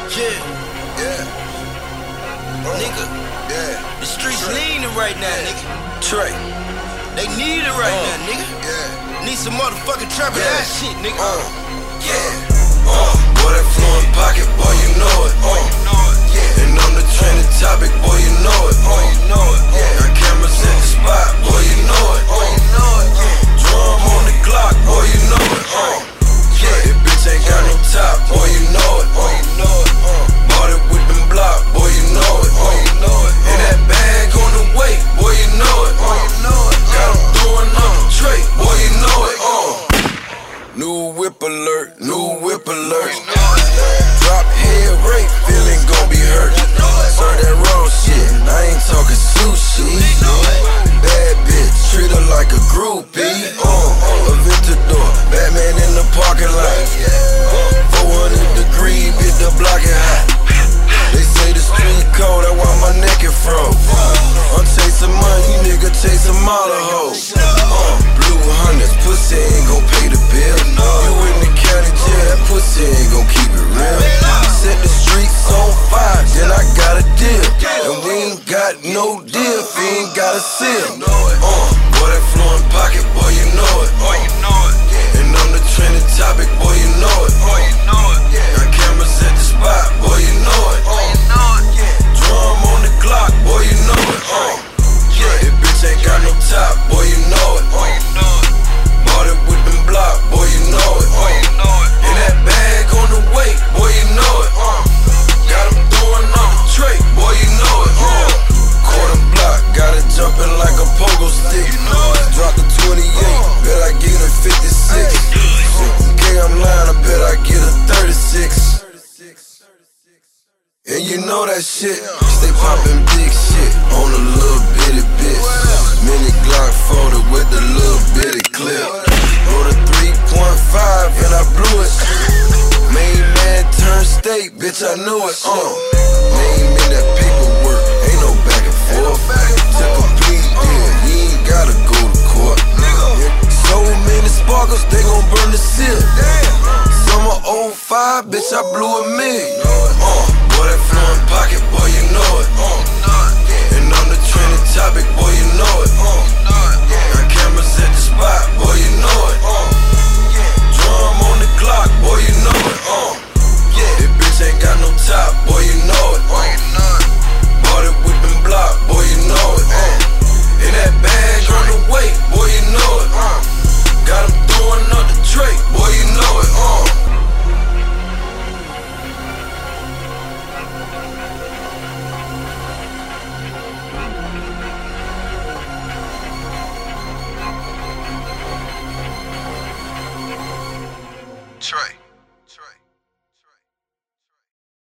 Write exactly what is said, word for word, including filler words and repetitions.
Yeah, Yeah. Uh, nigga, Yeah. the streets Trey. leaning right now, Yeah. nigga. Trey. They need it right Uh, now, nigga. Yeah. Need some motherfucking trapper Yeah. ass shit, nigga. Uh. Yeah. Uh. Boy, that flowing pocket, boy, you know it. Uh. Yeah. And on the trending topic, boy, you know it. Uh. You know it. Yeah. Got cameras at the spot, boy, you know it. Uh. You know it. Drum on the Glock, boy, you know it. Uh. Yeah. This bitch ain't got no top, boy, you know it. Uh. You know it. Uh. Bought it with them block, boy, you know it. Uh. You know it. And that bag on the way, boy, you know it. Uh. You know it. Got 'em throwing up the tray, boy, you know it. Uh. New whip alert, new whip alert. Drop head rate, feeling gon' be hurt. Serve that raw shit, I ain't talking sushi. Bad bitch, treat her like a groupie. Uh, a Ventador, Batman in the parking lot. four hundred degree, bitch, the block it hot. They say the street cold, that's why my neck is froze. I'm chasing money, nigga, chasing model hoes. Uh, blue hundreds, pussy ain't gon' pay the bill. You in the county jail, that pussy ain't gon' keep it real. Set the streets on fire, then I got a deal. And we ain't got no deal if he ain't got a seal. Uh, boy, that flowing pocket, boy, you know it. Uh, and on the trending topic, boy, you know it. Uh, got cameras at the spot, boy, you know it. Uh, drum on the Glock, boy, you know it. Uh, yeah, this bitch ain't got no top, boy, you know it. Uh, bought it with them block, boy, you know it. Uh, and that bag on the way, boy, you know it. Uh, got 'em throwing up the tray, boy, you know it. Uh, quarter block, got it jumping like a pogo stick. Drop the twenty-eight, bet I get a fifty-six. Okay, I'm lying, I bet I get a thirty-six. And you know that shit, stay poppin' big shit on a little bitty bitch. Mini Glock folded with the little bitty clip. Wrote a three point five and I blew it. Main man turned state, bitch, I knew it. Uh, name in that paperwork, ain't no back and forth. Took a plea deal, he ain't gotta go to court. So many sparkles, they gon' burn the seal. Summer oh five, bitch, I blew a million. Uh, boy, that flowing pocket, boy, you know it. Uh, and on the trending topic, boy, you know it. Uh, got cameras at the spot, boy, you know it. Uh, drum on the Glock, boy, you know it. Uh, yeah, this bitch ain't got no top, boy, you know it. Uh, bought it with them block, boy, you know it. Uh, and that bag on the way, boy, you know it. Uh, got 'em throwing up the tray, boy, you know it. Uh, Trey.